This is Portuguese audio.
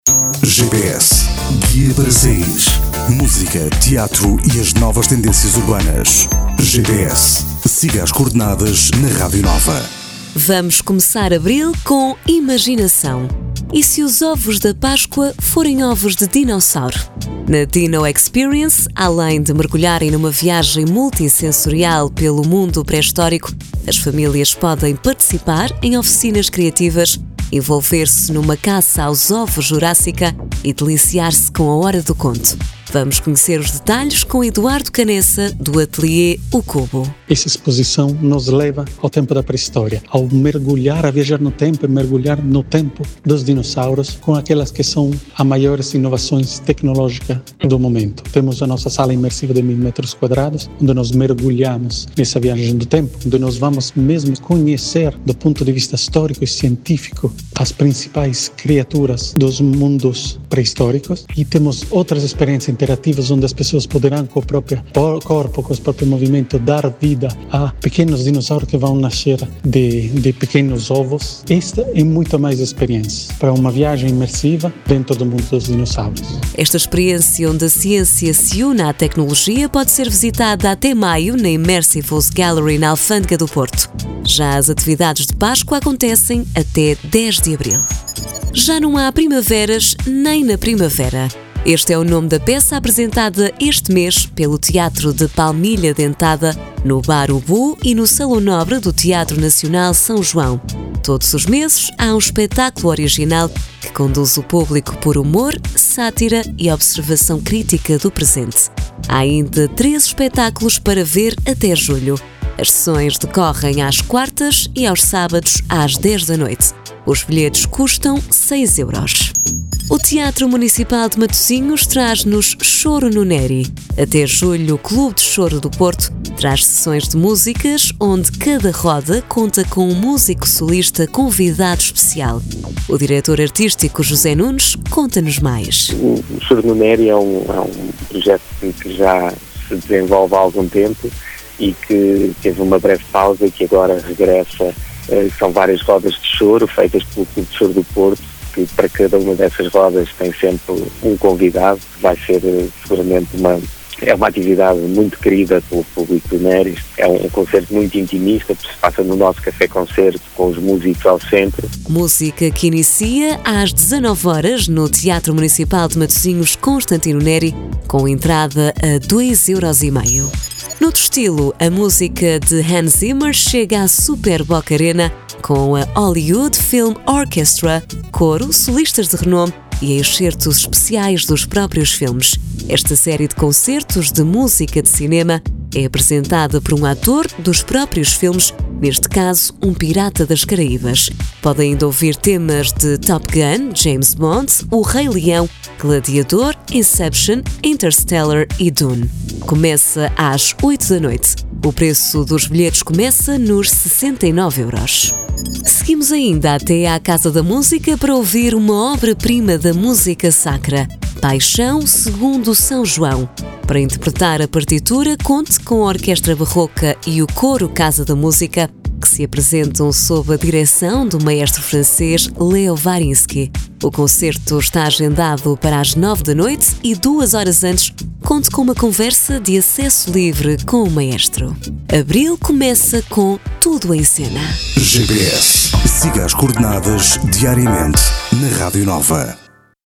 GPS, guia para saís. Música, teatro e as novas tendências urbanas. GPS, siga as coordenadas na Rádio Nova. Vamos começar abril com imaginação. E se os ovos da Páscoa forem ovos de dinossauro? Na Dino Experience, além de mergulharem numa viagem multissensorial pelo mundo pré-histórico, as famílias podem participar em oficinas criativas, envolver-se numa caça aos ovos jurássica e deliciar-se com a hora do conto. Vamos conhecer os detalhes com Eduardo Canessa, do ateliê O Cubo. Essa exposição nos leva ao tempo da pré-história, ao mergulhar, a viajar no tempo e mergulhar no tempo dos dinossauros com aquelas que são as maiores inovações tecnológicas do momento. Temos a nossa sala imersiva de 1000 metros quadrados, onde nós mergulhamos nessa viagem do tempo, onde nós vamos mesmo conhecer, do ponto de vista histórico e científico, as principais criaturas dos mundos pré-históricos, e temos outras experiências interativas onde as pessoas poderão com o próprio corpo, com o próprio movimento, dar vida a pequenos dinossauros que vão nascer de pequenos ovos. Esta é muito mais experiência para uma viagem imersiva dentro do mundo dos dinossauros. Esta experiência onde a ciência se une à tecnologia pode ser visitada até maio na Immersivos Gallery na Alfândega do Porto. Já as atividades de Páscoa acontecem até 10 de abril. Já não há primaveras nem na primavera. Este é o nome da peça apresentada este mês pelo Teatro de Palmilha Dentada, no Bar Ubu e no Salão Nobre do Teatro Nacional São João. Todos os meses há um espetáculo original que conduz o público por humor, sátira e observação crítica do presente. Há ainda 3 espetáculos para ver até julho. As sessões decorrem às quartas e aos sábados às 10 da noite. Os bilhetes custam 6 euros. O Teatro Municipal de Matosinhos traz-nos Choro no Neri. Até julho, o Clube de Choro do Porto traz sessões de músicas onde cada roda conta com um músico solista convidado especial. O diretor artístico José Nunes conta-nos mais. O Choro no Neri é um projeto que já se desenvolve há algum tempo e que teve uma breve pausa e que agora regressa. São várias rodas de choro feitas pelo Clube de Choro do Porto, que para cada uma dessas rodas tem sempre um convidado, que vai ser seguramente uma atividade muito querida pelo público do Neris. É um concerto muito intimista, que se passa no nosso café-concerto, com os músicos ao centro. Música que inicia às 19 horas no Teatro Municipal de Matosinhos Constantino Neri, com entrada a 2,5 euros. Noutro estilo, a música de Hans Zimmer chega à Super Boca Arena com a Hollywood Film Orchestra, coro, solistas de renome e excertos especiais dos próprios filmes. Esta série de concertos de música de cinema é apresentada por um ator dos próprios filmes, neste caso, um pirata das Caraíbas. Podem ainda ouvir temas de Top Gun, James Bond, O Rei Leão, Gladiador, Inception, Interstellar e Dune. Começa às 8 da noite. O preço dos bilhetes começa nos 69 euros. Seguimos ainda até à Casa da Música para ouvir uma obra-prima da música sacra, Paixão segundo São João. Para interpretar a partitura, conte com a Orquestra Barroca e o Coro Casa da Música, que se apresentam sob a direção do maestro francês Leo Varinsky. O concerto está agendado para as 9 da noite e 2 horas antes conte com uma conversa de acesso livre com o maestro. Abril começa com Tudo em Cena. GPS, siga as coordenadas diariamente na Rádio Nova.